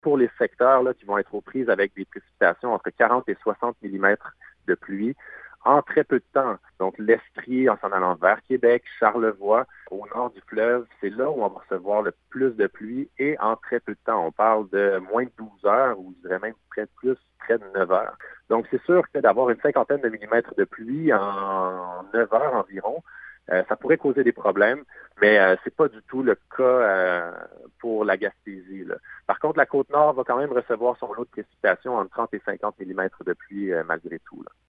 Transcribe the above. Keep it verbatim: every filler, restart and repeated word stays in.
pour les secteurs là, qui vont être aux prises avec des précipitations entre quarante et soixante millimètres de pluie en très peu de temps. Donc, l'Estrie, en s'en allant vers Québec, Charlevoix, au nord du fleuve, c'est là où on va recevoir le plus de pluie et en très peu de temps. On parle de moins de douze heures ou je dirais même près de plus, près de neuf heures. Donc, c'est sûr que d'avoir une cinquantaine de millimètres de pluie en neuf heures environ, euh, ça pourrait causer des problèmes, mais euh, c'est pas du tout le cas euh, pour la Gaspésie, là. Par contre, la Côte-Nord va quand même recevoir son lot de précipitations entre trente et cinquante millimètres de pluie euh, malgré tout, là.